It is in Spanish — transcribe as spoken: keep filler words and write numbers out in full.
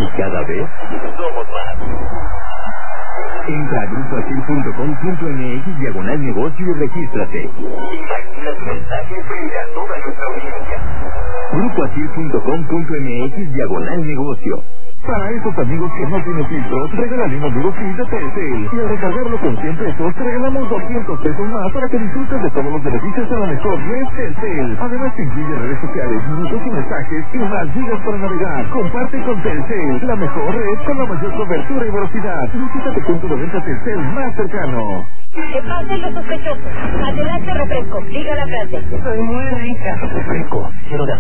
y cada vez somos más. Entra a grupo asil punto com punto m x diagonal negocio y regístrate. Imagina tu mensaje frente a toda nuestra audiencia. grupo asil punto com punto m x diagonal negocio. Para esos amigos que no tienen filtros, regalan un amigo free de Telcel. Y al recargarlo con cien pesos, te regalamos doscientos pesos más para que disfrutes de todos los beneficios de la mejor red Telcel. Además, te incluye redes sociales, minutos y mensajes y más gigas para navegar. Comparte con Telcel, la mejor red con la mayor cobertura y velocidad. Visita tu punto de venta Telcel más cercano. Que pasen los sospechosos. Adelante, refresco. Diga la frase. Soy muy rica. Refresco, cero de